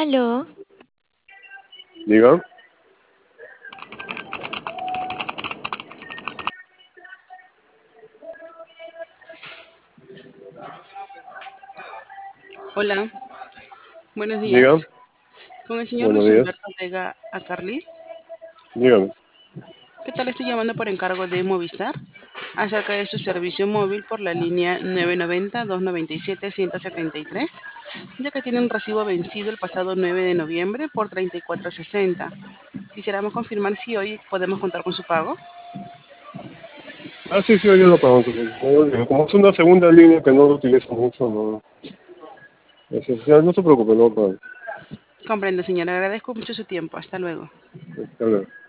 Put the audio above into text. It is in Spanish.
Aló, Diga, Hola, buenos diga, días. Con el señor buenos Luis días, Humberto Vega Acarli. dígame. ¿Qué tal? Estoy llamando por encargo de Movistar acerca de su servicio móvil por la línea 990-297-173, ya que tiene un recibo vencido el pasado 9 de noviembre por 34.60. Quisiéramos confirmar si hoy podemos contar con su pago. Ah, sí, sí, yo lo pago. Como es una segunda línea que no lo utilizo mucho, no, ya, no se preocupe, no lo pago. Comprendo, señora. Agradezco mucho su tiempo. Hasta luego. Hasta luego.